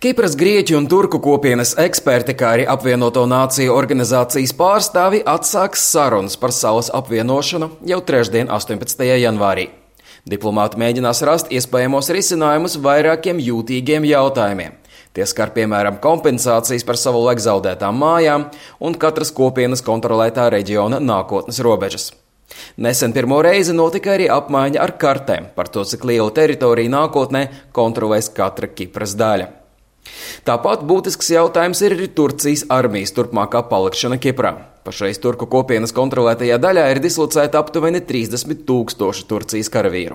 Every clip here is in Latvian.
Kipras, Grieķu un Turku kopienas eksperti, kā arī apvienoto nāciju organizācijas pārstāvi atsāks sarunas par salas apvienošanu jau trešdien, 18. janvārī. Diplomāti mēģinās rast iespējamos risinājumus vairākiem jūtīgiem jautājumiem. Tie skar piemēram kompensācijas par savulaik zaudētām mājām un katras kopienas kontrolētā reģiona nākotnes robežas. Nesen pirmo reizi notika arī apmaiņa ar kartēm par to, cik lielu teritoriju nākotnē kontrolēs katra Kipras daļa. Tāpat būtisks jautājums ir arī Turcijas armijas turpmākā palikšana Kiprā. Pašreiz turku kopienas kontrolētajā daļā ir dislocēta aptuveni 30 000 Turcijas karavīru.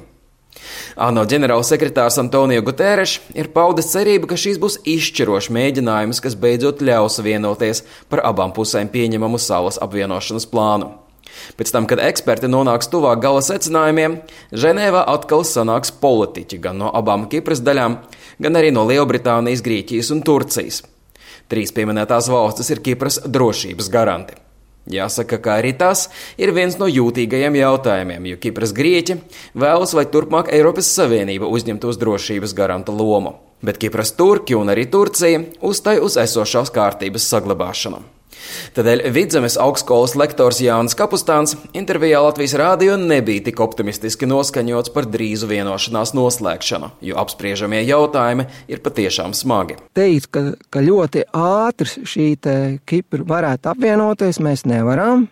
ANO ģenerālsekretārs Antonio Guterres ir paudis cerību, ka šīs būs izšķirošs mēģinājums, kas beidzot ļaus vienoties par abām pusēm pieņemamu salas apvienošanas plānu. Pēc tam, kad eksperti nonāks tuvāk gala secinājumiem, Ženēvā atkal sanāks politiķi gan no abām Kipras daļām, gan arī no Lielbritānijas, Grieķijas un Turcijas. 3 pieminētās valstis ir Kipras drošības garanti. Jāsaka, ka arī tas ir viens no jūtīgajiem jautājumiem, jo Kipras grieķi vēlas, lai turpmāk Eiropas Savienība uzņemtos drošības garanta lomu. Bet Kipras turki un arī Turcija uzstāj uz esošās kārtības saglabāšanu. Tādēļ Vidzemes augstskolas lektors Jānis Kapustāns intervijā Latvijas rādio nebija tik optimistiski noskaņots par drīzu vienošanās noslēgšanu, jo apspriežamie jautājumi ir patiešām smagi. Teikt, ka ļoti ātri šī Kipra varētu apvienoties, mēs nevaram,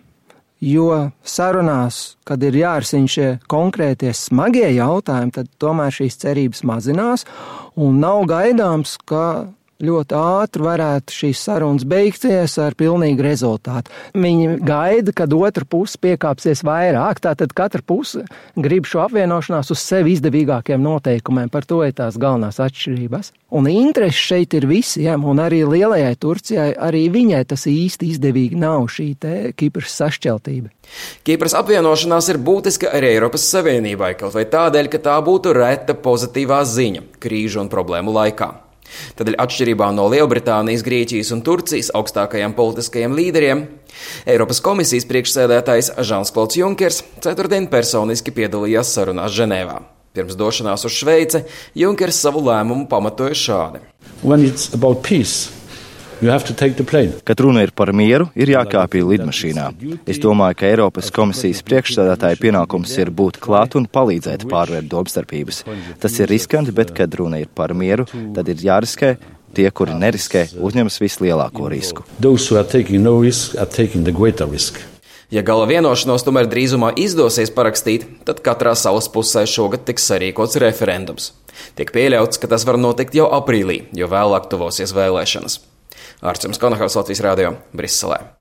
jo sarunās, kad ir jārisina šie konkrētie smagie jautājumi, tad tomēr šīs cerības mazinās un nav gaidāms, ka ļoti ātri varētu šīs sarunas beigties ar pilnīgu rezultātu. Viņi gaida, kad otra puse piekāpsies vairāk, tātad katra puse grib šo apvienošanās uz sevi izdevīgākiem noteikumiem, par to ir tās galvenās atšķirības. Un interesi šeit ir visiem, un arī lielajai Turcijai, arī viņai tas īsti izdevīgi nav šī Kipras sašķeltība. Kipras apvienošanās ir būtiska arī Eiropas Savienībai, kaut vai tādēļ, ka tā būtu reta pozitīvā ziņa krīžu un problēmu laikā. Tādēļ atšķirībā no Lielbritānijas, Grieķijas un Turcijas augstākajiem politiskajiem līderiem, Eiropas komisijas priekšsēdētājs Žans-Klods Junkers ceturtdien personiski piedalījās sarunās Ženēvā. Pirms došanās uz Šveici, Junkers savu lēmumu pamatoja šādi. Kad runa ir par mieru, ir jākāpj lidmašīnā. Es domāju, ka Eiropas komisijas priekšsēdētāja pienākums ir būt klāt un palīdzēt pārvērt domstarpības. Tas ir riskanti, bet, kad runa ir par mieru, tad ir jāriskē. Tie, kuri neriskē, uzņemas vislielāko risku. Ja gala vienošanos tomēr drīzumā izdosies parakstīt, tad katrā salas pusē šogad tiks sarīkots referendums. Tiek pieļauts, ka tas var notikt jau aprīlī, jo vēlāk tuvosies vēlēšanas. Ārsts Konahals, Latvijas rādio, Briselē.